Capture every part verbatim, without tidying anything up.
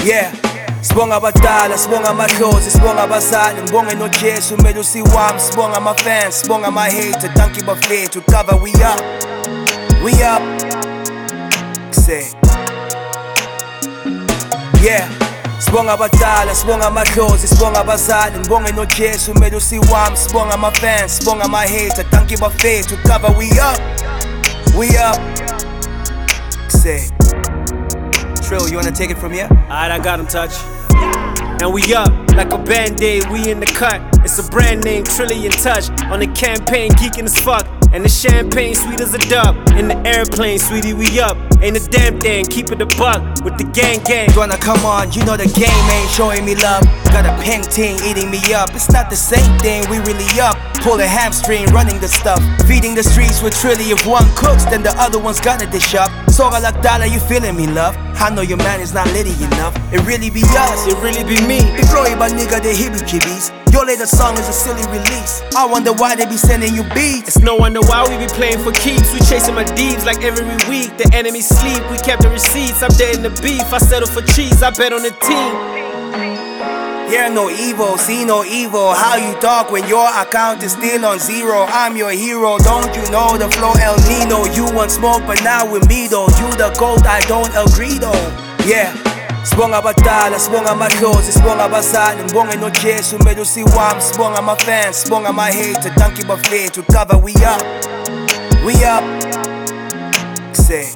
Yeah, sibonga abadala, sibonga amadlozi, sibonga abazali, ngibonge noJesu umelusi wami, sibonga ama-fans, sibonga ama-hater, thank you bafethu, cover we up, we up, say yeah, sibonga abadala, sibonga amadlozi, sibonga abazali, ngibonge noJesu umelusi wami, sibonga ama-fans, sibonga ama-hater, thank you bafethu, cover we up, we up, say Trill, you wanna take it from here? Alright, I got him, Touch. And we up, like a band-aid, we in the cut. It's a brand name, Trillion Touch. On the campaign, geeking as fuck. And the champagne, sweet as a dub. In the airplane, sweetie, we up. Ain't a damn thing, keep it a buck. With the gang gang. Wanna come on, you know the game ain't showing me love. Got a pink ting eating me up. It's not the same thing, we really up. Pull a hamstring, running the stuff. Feeding the streets with Trilly. If one cooks, then the other one's gotta dish up. Soga like dollar, you feeling me, love? I know your man is not litty enough. It really be us, It really be me. Employed by nigga, the hibby-jibbies. Your latest song is a silly release. I wonder why they be sending you beats. It's no wonder why we be playing for keeps. We chasing my deeds like every week. The enemy sleep, we kept the receipts. I'm dead in the beef, I settle for cheese. I bet on the team. Yeah, no evil, see no evil. How you talk when your account is still on zero? I'm your hero, don't you know the flow El Nino? You want smoke, but now with me though. You the goat, I don't agree though. Yeah, sibonga abadala, sibonga amadlozi, sibonga abazali, ngibonge noJesu umelusi wami, sibonga ama-fans, sibonga ama-hater, thank you bafethu, cover we up, we up, say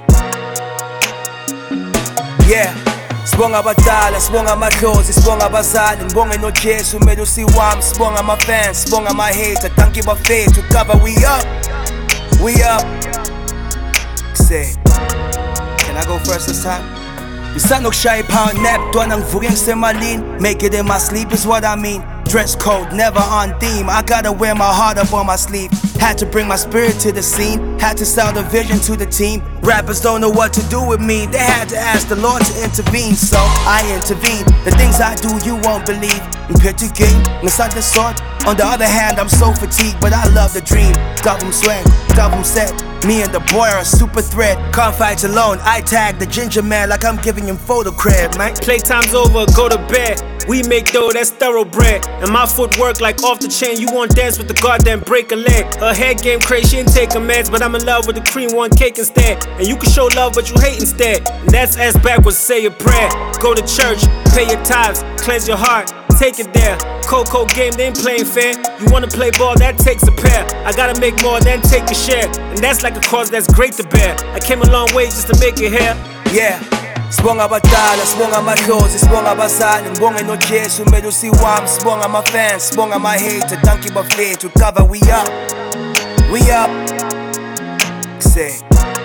yeah. Sibonga abadala, sibonga amadlozi, sibonga abazali, ngibonge noJesu umelusi wami, sibonga ama-fans, sibonga ama-hater, thank you bafethu, cover we up, we up, say can I go first this time? Ngisanokushaya i-power nap, dwana ngivuke ngisemalini. Make it in my sleep is what I mean. Dress code, never on theme. I gotta wear my heart up on my sleeve. Had to bring my spirit to the scene. Had to sell the vision to the team. Rappers don't know what to do with me. They had to ask the Lord to intervene, so I intervene. The things I do you won't believe. Petty game, inside the sword. On the other hand, I'm so fatigued, but I love the dream. Govum swag, govum set. Me and the boy are a super threat. Can't fight alone. I tag the ginger man like I'm giving him photo cred, man. Playtime's over, go to bed. We make dough, that's thoroughbred. And my footwork like off the chain. You won't dance with the goddamn break a leg. Her head game crazy, she ain't taking meds. But I'm in love with the cream one cake instead. And you can show love, but you hate instead. And that's ass backwards, say a prayer. Go to church, pay your tithes, cleanse your heart, take it there. Coco game, they ain't playing fair. You wanna play ball, that takes a pair. I gotta make more than take a share. And that's like a cause that's great to bear. I came a long way just to make it here. Yeah, sibonga abadala, sibonga amadlozi, sibonga abazali, ngibonge noJesu umelusi wami, sibonga ama-fans, sibonga ama-hater, thank you bafethu, cover we up, we up, say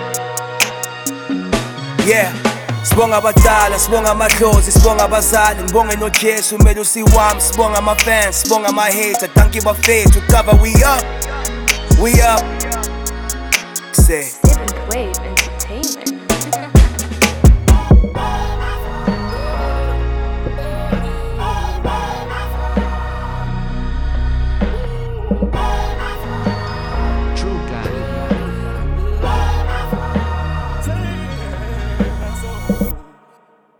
yeah. Sibonga abadala, sibonga amadlozi, sibonga abazali, ngibonge noJesu umelusi wami, sibonga ama-fans, sibonga ama-hater, thank you bafethu, cover we up, we up, say Seventh wave.